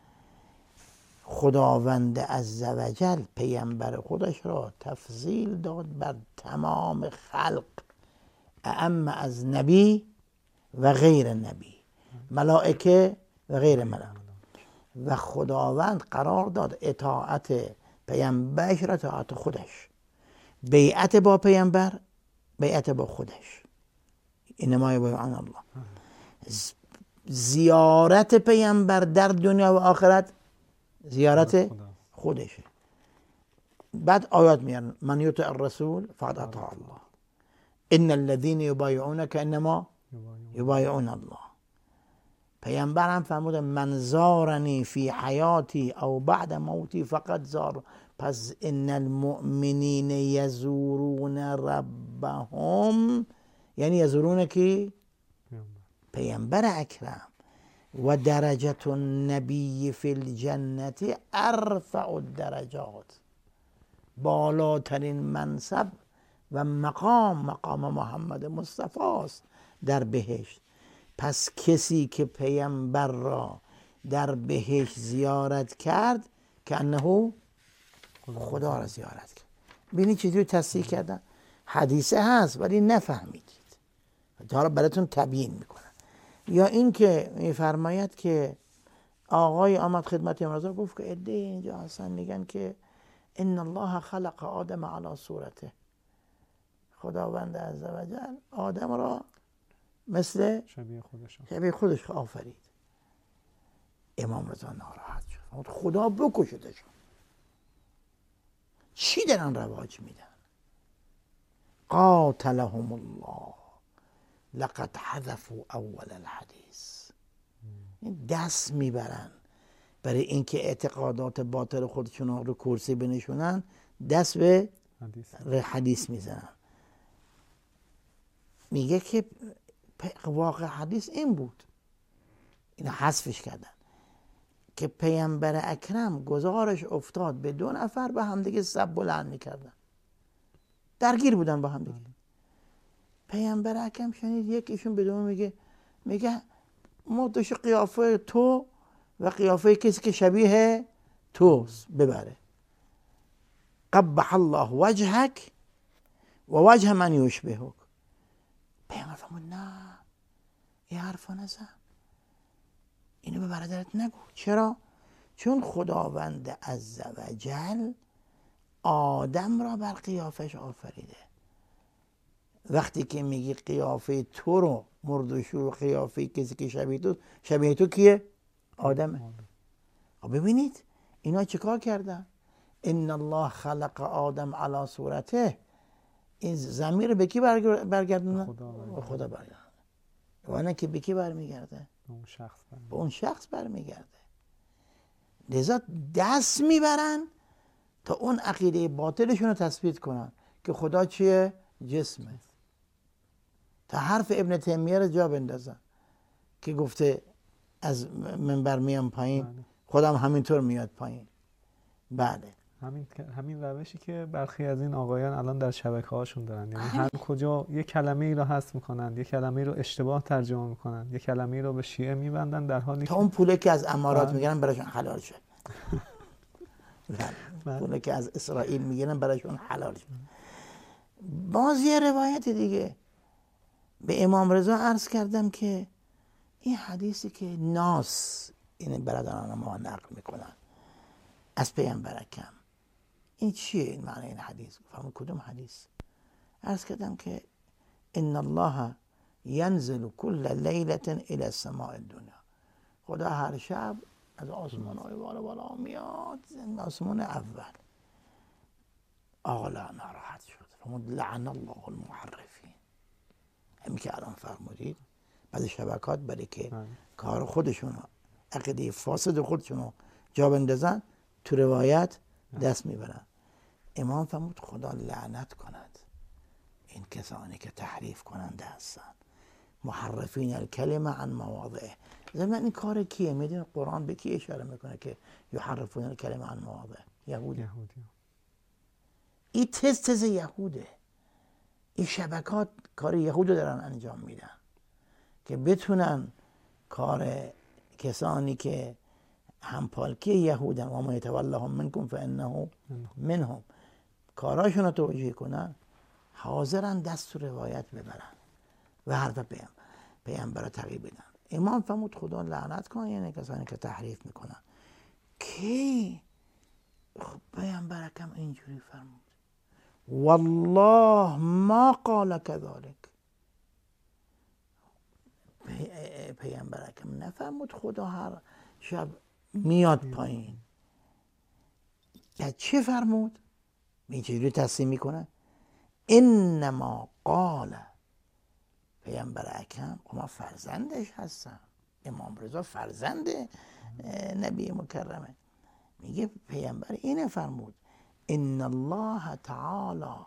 خداوند عزوجل پیامبر خودش را تفضیل داد بر تمام خلق، اعم از نبی و غیر نبی، ملائکه و غیر ملائکه. و خداوند قرار داد اطاعت پیامبرش را اطاعت خودش، بیعت با پیامبر بیعت با خودش، انما یبایعون الله. زیارت پیامبر در دنیا و آخرت زیارت خودشه. بعد آیات میارن من یطع الرسول فقد اطاع الله، ان الذين یبایعونک انما یبایعون الله. پیامبر هم فرموده من زارنی فی حیاتی او بعد موتی فقد زار. پس ان المؤمنین یزورون ربهم، یعنی یزورون کی؟ پیامبر اکرم. و درجت النبی فی الجنه ارفع الدرجات، بالاترین منصب و مقام مقام محمد مصطفی است در بهشت. پس کسی که پیامبر را در بهشت زیارت کرد که انه خدا را زیارت کرد. ببینید چجوری تصحیح کردن. حدیثه هست ولی نفهمیدید، حالا براتون تبیین میکنم. یا این که میفرماید که آقای آمد خدمت امام رضا گفت که عده اینجا هستن میگن که ان الله خلق آدم علی صورته، خداوند عزوجل آدم را مثل شبیه خودش شبیه خودش آفرید. امام رضا ناراحت شد، خدا بکشدشون، چی دارن رواج میدن؟ قاتلهم الله لقد حذفوا اول الحدیث. دست میبرن برای اینکه اعتقادات باطل خودشون رو کرسی بنشونن، دست به حدیث میزنن. میگه که واقع حدیث این بود، این حذفش کردن که پیامبر اکرم گزارش افتاد به دو نفر به همدیگه سب بلند میکردن، درگیر بودن با همدیگه. پیامبر اکرم شنید یکیشون به دوم میگه میگه ما دوش قیافه تو و قیافه کسی که شبیه توست ببره، قبح الله وجهک و وجه من یشبهک. پیامبر فرمود نه، این حرفا نزن، اینو به برادرت نگو. چرا؟ چون خداوند عزوجل آدم را بر قیافش آفریده. وقتی که میگی قیافه تو رو مردوشو، قیافه کسی که شبیه تو، شبیه تو کیه؟ آدمه. ببینید اینا چیکار کردن؟ ان الله خلق آدم علی صورته. این ضمیر به کی برگردونه؟ به خدا برگردونه. و نه که به کی برمیگرده؟ به اون شخص برمیگرده. به اون شخص برمیگرده. لذا دست میبرن تا اون عقیده باطلشون رو تثبیت کنن که خدا چیه؟ جسمه. تا حرف ابن تیمیه رو جا بندازن که گفته از منبر میام پایین، خودم همینطور میاد پایین. بله همین همین روشی که برخی از این آقایان الان در شبکه هاشون دارن، یعنی هر کجا یک کلمه ای رو حذف میکنن، یک کلمه ای رو اشتباه ترجمه میکنن، یک کلمه ای رو به شیعه میبندن، در حالی تا که اون پوله که از امارات میگیرن براشون حلال شه. پوله که از اسرائیل میگیرن براشون حلال شه. باز یه روایت دیگه به امام رضا عرض کردم که این حدیثی که ناس این برادران ما نقل میکنن از پیامبر اکرم، این چیه؟ این معنی این حدیث؟ فهمون کدوم حدیث؟ عرض کردم که ان الله ینزل کل لیلة الى السماء الدنیا. خدا هر شب از آسمان های بالا بالا میاد آسمان اول. آقا ناراحت شد، فرمود لعن الله المحرفین. همین که الان فرمودید بعد شبکات برای که کار خودشونو، عقیده فاسد خودشونو جا بندازن، تو روایت دست میبرن. امام فرمود خدا لعنت کند این کسانی که تحریف کننده هستن، محرفین الکلمه عن مواضعه. زمین این کار کیه؟ میدین قرآن به کی اشاره میکنه که یحرفون الکلمه عن مواضعه؟ یهودی. یهودی. این تز تز یهوده. این شبکات کار یهودو دارن انجام میدن که بتونن کار کسانی که همپالکی یهودن و ما یتولاهم منکم فانه منهم کاراشون رو توجیه کنن، حاضرن دست تو روایت ببرن و حرف پیام پیامبر تغییر بدن. امام فرمود خدا لعنت کنه یعنی کسانی که تحریف میکنن. کی؟ خب پیامبر اکرم اینجوری فرمود والله ما قال كذلك. پیامبر اکرم نفرمود خدا هر شب میاد پایین. چه فرمود؟ این چجوری تصمیم میکنه؟ انما قال. پیامبر اکرم ما فرزندش هستم، امام رضا فرزند نبی مکرمه، میگه پیامبر اینه فرمود ان الله تعالی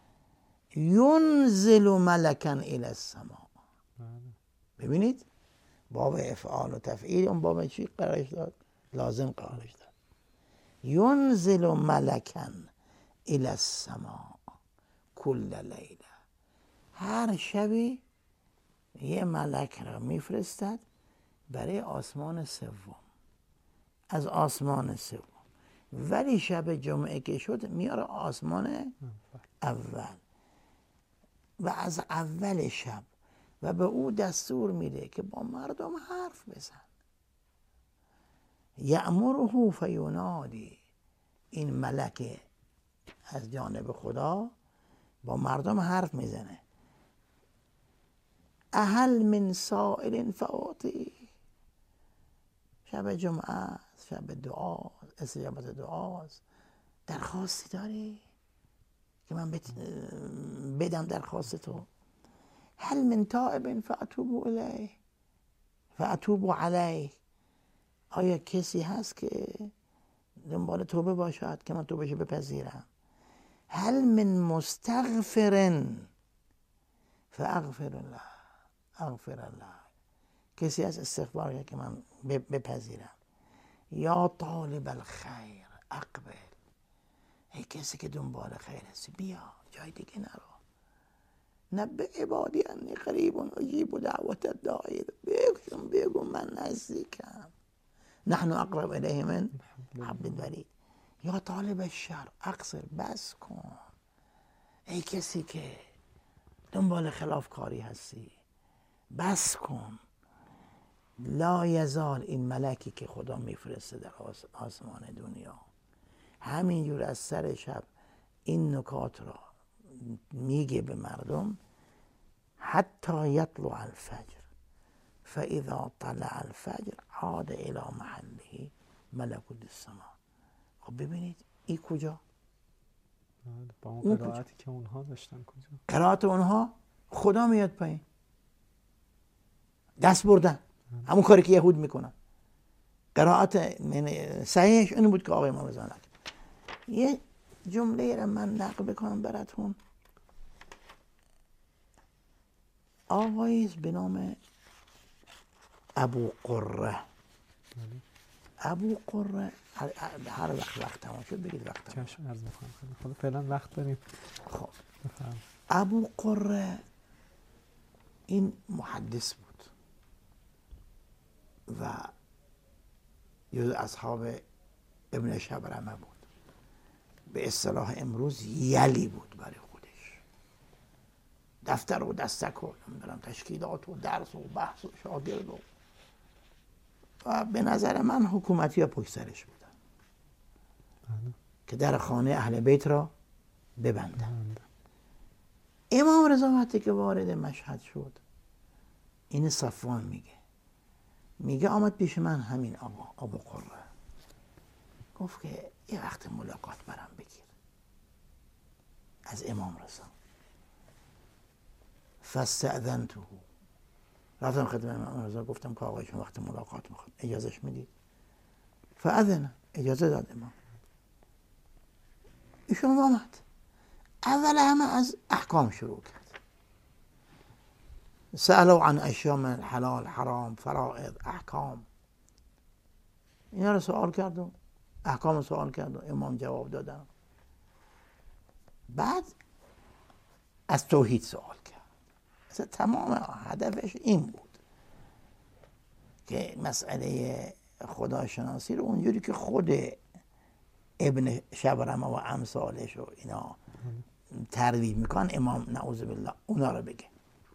ینزل ملکا الی السماء. ببینید باب افعال و تفعیل اون باب چی قرارش داد؟ لازم قرارش داد. ینزل ملکا الی السماء کل لیله. هر شبی یه ملک را میفرستد برای آسمان سوم، از آسمان سوم. ولی شب جمعه که شد میاره آسمان اول و از اول شب و به او دستور میده که با مردم حرف بزن. یأمره فینادی. این ملک از جانب خدا با مردم حرف میزنه. اهل من سائل فاعطی. شب جمعه است، شب دعا، استجابت دعاست. درخواستی داری که من بدم درخواست تو؟ هل من تائب فاتوب الیه فاتوب علیه. آیا کسی هست که دنبال توبه باشد که من توبهش بپذیرم؟ هل من مستغفر فاغفر الله اغفر الله. کسی از استغفار که من بپذیرم. یا طالب الخیر اقبل. ای کسی که دنبال خیر هستی بیا، جای دیگه نرو. نبه عبادی انی قریب اجیب دعوت الداعی. بگو بگو من نزدیکم. نحن اقرب الیه من حبل الورید. یا طالب الشر اقصر. بس کن. ای کسی که دنبال خلافکاری هستی بس کن. لا یزال این ملکی که خدا میفرسته در آسمان دنیا همینجور از سر شب این نکات را میگه به مردم حتی یطلع الفجر فاذا طلع الفجر عاد الى محله ملکوت السما. خب ببینید این کجا؟ با اون قرائتی که اونها داشتن کجا؟ قرائت اونها خدا میاد پایین، دست بردن، همون کاری که یهود میکنن. قرائت صحیحش این بود که آقای امام رضا نقل. یه جمله را من نقل بکنم براتون. آقایی به نام ابو قره، ابو قره هر وقت وقت تمام شد بگید وقت تمام شد. چشم عرض میکنم. خب فعلا وقت داریم. خب بفهم. ابو قره این محدث بود و جز اصحاب ابن شبرمه بود. به اصطلاح امروز یلی بود برای خودش. دفتر و دستک و نمیدونم تشکیلات و درس و بحث و شاگرد و و به نظر من حکومتی ها پشت سرش بودن که در خانه اهل بیت را ببندن. امام رضا وقتی که وارد مشهد شد، این صفوان میگه میگه آمد پیش من همین آقا ابو قره، گفت که یه وقت ملاقات برام بگیر از امام رضا. فاستأذنته، رفتم خدمت امام رضا گفتم که آقایشون وقت ملاقات میخواد، اجازهش میدید؟ فاذن، اجازه داد امام. ایشون آمد، اول همه از احکام شروع کرد. سألوا عن اشیاء من حلال حرام فرائض احکام، اینا رو سوال کرد و احکام سوال کرد و امام جواب دادن. بعد از توحید سوال کرد. اصلا تمام هدفش این بود که مسئله خداشناسی رو اونجوری که خود ابن شبرمه و امثالش و اینا ترویج میکن، امام نعوذ بالله اونا رو بگه.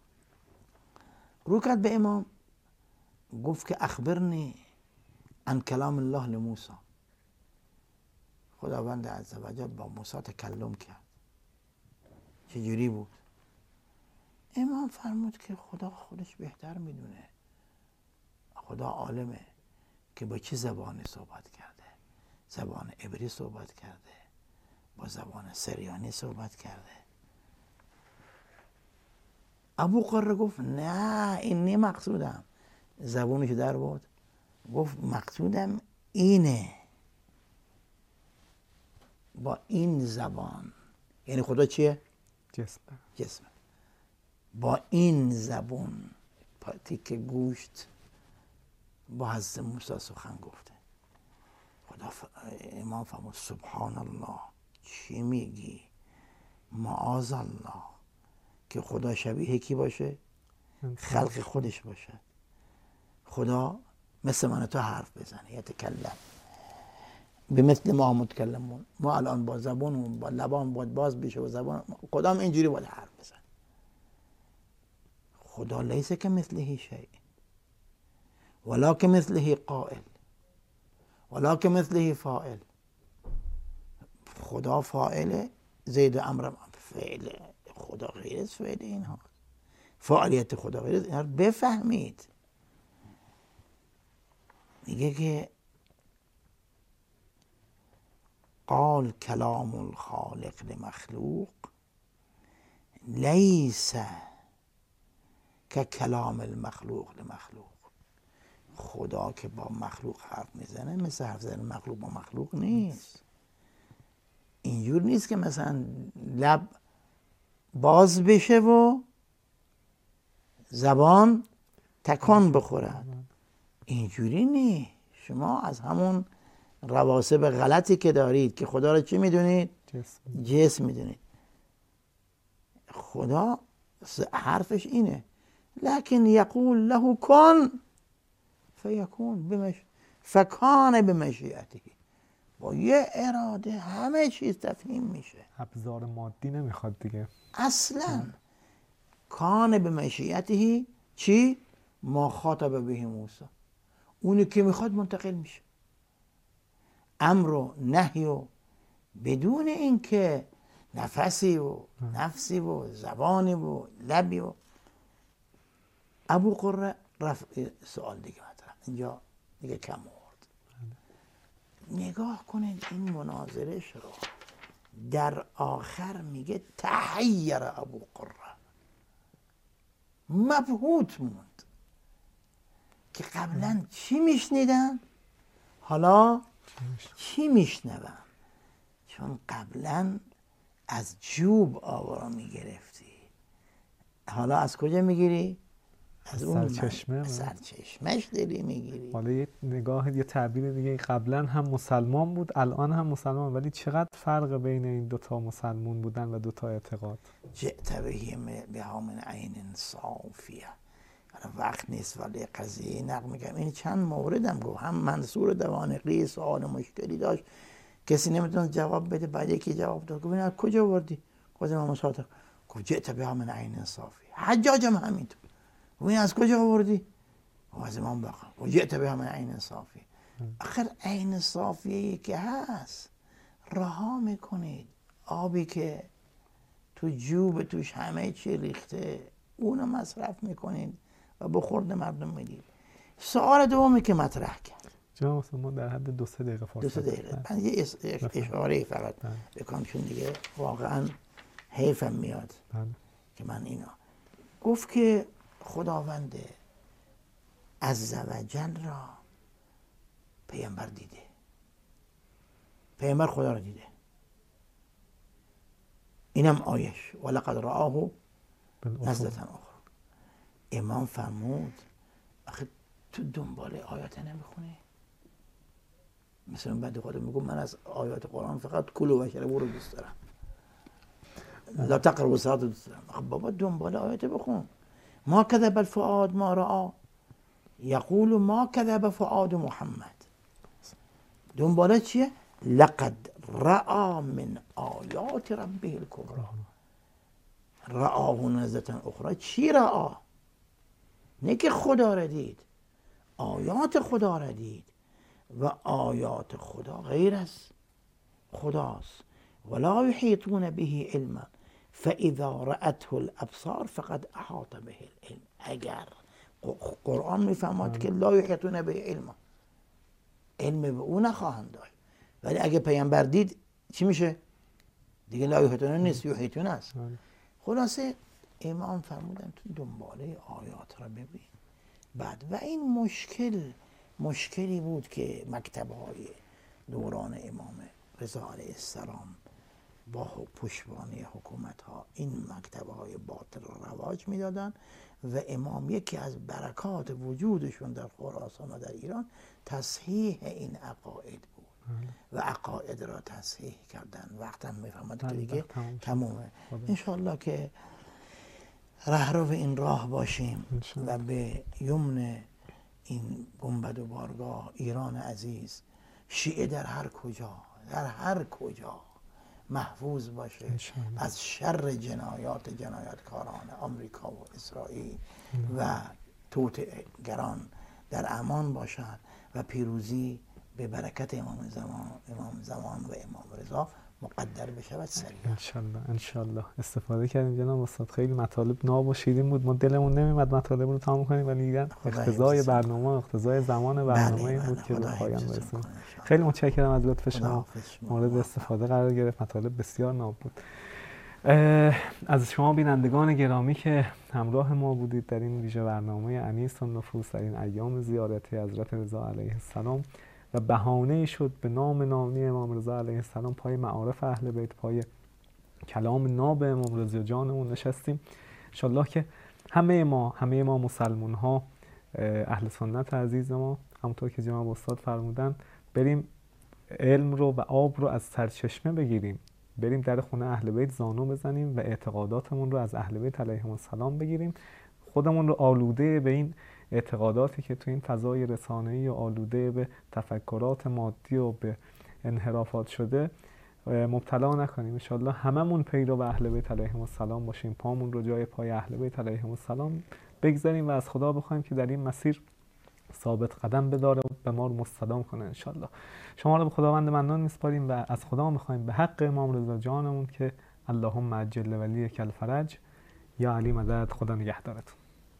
رو کرد به امام گفت که اخبرنی عن کلام الله لموسی. خداوند عزوجل با موسی تکلم کرد، چجوری بود؟ امام فرمود که خدا خودش بهتر میدونه، خدا عالمه که با چه زبانی صحبت کرده. زبان عبری صحبت کرده، با زبان سریانی صحبت کرده. ابو قره گفت نه این نه مقصودم. زبونش در بود، گفت مقصودم اینه، با این زبان. یعنی خدا چیه؟ جسم. جسم. با این زبون تیک گوشت با حضرت موسی سخن گفته. خدا ف... امام فرمود سبحان الله، چی میگی؟ معاذ الله که خدا شبیه کی باشه؟ خلق خودش باشه. خدا مثل من تو حرف بزنه، یتکلم به مثل ما متکلمون. ما الان با زبانمون با لبان باید باز بشه و زبان خدا هم اینجوری باید حرف بزنه. خدا لیس که مثله شیء ولا که مثله قائل ولا که مثله فاعل. خدا فاعله، زید امر فعل خدا غیر از فعل اینها، فعالیت خدا غیر از اینها. بفهمید میگه که قال کلام الخالق لمخلوق لیس که کلام المخلوق لمخلوق. خدا که با مخلوق حرف میزنه مثل حرف زدن مخلوق با مخلوق نیست. اینجور نیست که مثلا لب باز بشه و زبان تکان بخورد. اینجوری نیست. شما از همون رواسب غلطی که دارید که خدا رو چی میدونید؟ جسم, جسم میدونید. خدا حرفش اینه لكن یقول له کن فیکون بمش فکان بمشیئته. با یه اراده همه چیز تفهیم میشه. ابزار مادی نمیخواد دیگه اصلا. کان بمشیئته چی؟ ما خاطب به موسی، اونی که میخواد منتقل میشه. امر و نهی و بدون اینکه نفسی و نفسی و زبانی و لبی و ابو قره رفت سوال دیگه مطرح اینجا دیگه کم آورد. نگاه کنید این مناظرش رو در آخر میگه تحیر ابو قره، مبهوت موند که قبلا چی میشنیدن حالا چی میشنون، چون قبلا از جوب آوا میگرفتی، حالا از کجا میگیری؟ از اون سرچشمه سرچشمش داری میگیری. حالا یه نگاه یه تعبیر دیگه، قبلا هم مسلمان بود الان هم مسلمان، ولی چقدر فرق بین این دوتا مسلمان بودن و دوتا اعتقاد. جئت بها من عین صافیه. وقت نیست ولی قضیه نقل میگم این چند موردم گفت، هم منصور دوانقی سوال مشکلی داشت کسی نمیتونه جواب بده، بعد یکی جواب داد گفت از کجا آوردی؟ گفت امام صادق. گفت جئت بها من عین صافیه. حجاج هم همینطور. و این از کجا آوردی؟ و از امام بقر. و جئت بها من عین صافیه. آخر عین صافیه که هست رها میکنید، آبی که تو جوب توش همه چی ریخته اونو مصرف میکنید و به خورد مردم میدید. سوال دومی که مطرح کرد جناب ما در حد دو سه دقیقه فاصله دو سه دقیقه من یه اشاره فقط بکنم چون دیگه واقعا حیفم میاد بله. که من اینا گفت که خداوند عزوجل را پیامبر دیده، پیامبر خدا را دیده، اینم آیش ولقد رآه نزلة اخرى. امام فرمود آخه تو دنبال آیات نمیخونی؟ مثلا بعد خودم میگم من از آیات قرآن فقط کلو و شربو رو دوست دارم، لا تقربوا الصلاة دوست دارم. آخه بابا دنبال آیات بخون. ما کذب الفؤاد ما رآ یقول ما کذب فؤاد محمد. دنباله چیه؟ لقد رآ من آیات ربه الکبری. رآه نزلة اخرى. چی رآ؟ نه که خدا را دید، آیات خدا را دید و آیات خدا غیر از خداست. ولا یحیطون به علما فاذا رأته الابصار فقد احاط به العلم. اگر قرآن میفهمد که لا یحیطون به علما، علم به او نخواهند داشت، ولی اگه پیامبر دید چی میشه؟ دیگه لا یحیطون نیست، یحیطون است. خلاصه امام فرمودن تو دنباله آیات را ببین. بعد و این مشکل مشکلی بود که مکتب‌های دوران امام رضا علیه السلام با پشتوانه حکومت‌ها این مکتب‌های باطل را رواج میدادن و امام یکی از برکات وجودشون در خراسان و در ایران تصحیح این عقاید بود و عقاید را تصحیح کردن. وقتم میفهمد که دیگه تمومه. انشاءالله که رهرو این راه باشیم و به یمن این گنبد و بارگاه ایران عزیز شیعه در هر کجا در هر کجا محفوظ باشه از شر جنایات جنایتکاران آمریکا و اسرائیل و توطئه‌گران در امان باشند و پیروزی به برکت امام زمان امام زمان و امام رضا مقدر بشود سریع. انشالله انشالله. استفاده کردیم جناب استاد، خیلی مطالب ناب و شیرین بود، ما دلمون نمیمد مطالب رو تمام کنیم ولی دیدن اقتضای برنامه اقتضای زمان برنامه بود که به پایان برسیم. خیلی متشکرم از لطف شما، مورد استفاده قرار گرفت، مطالب بسیار ناب بود. از شما بینندگان گرامی که همراه ما بودید در این ویژه برنامه انیس النفوس در این ایام زیارت حضرت رضا علیه السلام و بهانه شد به نام نامی امام رضا علیه السلام پای معارف اهل بیت، پای کلام ناب امام رضا جانمون نشستیم. انشالله که همه ما همه ما مسلمان ها اهل سنت عزیز ما همونطور که جناب استاد فرمودن بریم علم رو و آب رو از سرچشمه بگیریم، بریم در خونه اهل بیت زانو بزنیم و اعتقاداتمون رو از اهل بیت علیهم السلام بگیریم، خودمون رو آلوده به این اعتقاداتی که تو این فضای رسانه‌ای و آلوده به تفکرات مادی و به انحرافات شده مبتلا نکنیم. ان شاءالله هممون پیرو اهل بیت علیهم السلام باشیم، پامون رو جای پای اهل بیت علیهم السلام بگذاریم و از خدا بخوایم که در این مسیر ثابت قدم بداره و به ما رو مستدام کنه ان شاءالله. شما رو به خداوند منان میسپاریم و از خدا میخوایم به حق امام رضا جانمون که اللهم عجل ولیک الفرج. یا علی مدد. خدا نگهدارتون.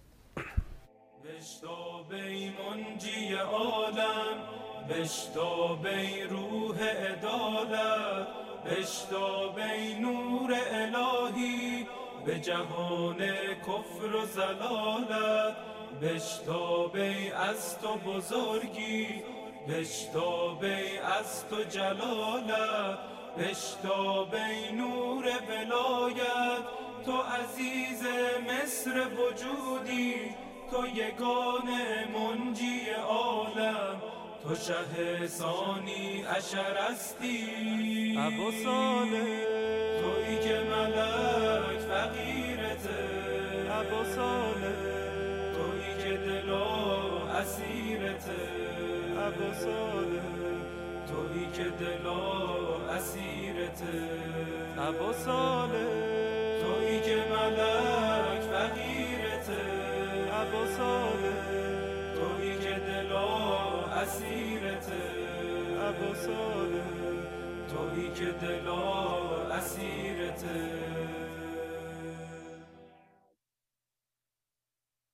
بشتاب ای منجی عالم، بشتاب ای روح عدالت، بشتاب ای نور الهی به جهان کفر و ضلالت، بشتاب ای از تو بزرگی، بشتاب ای از تو جلالت، بشتاب ای نور ولایت، تو عزیز مصر وجودی، تو یگانه منجی عالم، تو شه ثانی عشر هستی. ابو صالح تویی که ملک فقیرته، ابو صالح تویی که دلا اسیرته، ابو صالح تویی که دلا اسیرته، ابو صالح تویی که ملک فقیرته، ابو صالح تویی که دلا اسیرته، ابو صالح تویی که دلا اسیرته.